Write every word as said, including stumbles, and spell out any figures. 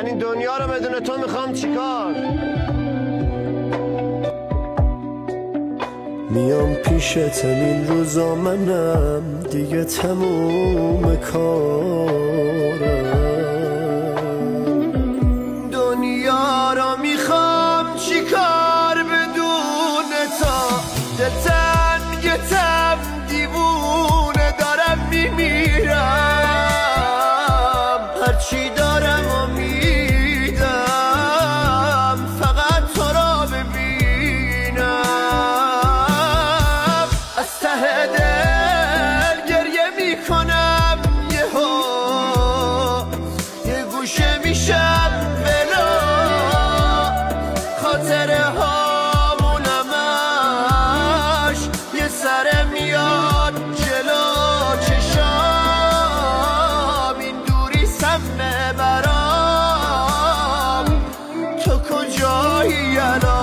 من این دنیا رو بدون تو میخوام چیکار؟ میام پیشت این روزا منم دیگه تموم کارم. دنیا رو میخوام چیکار بدون تو؟ دلتنگتم دیوونه دارم میمیرم. هرچی دارم و میدم فقط تو را ببینم. از ته دل گریه میکنم یهو یه گوشه میشم بلا. خاطره هامونمش یه سره میاد جلو چشام. این دوری سمه برام تو کجایی الان؟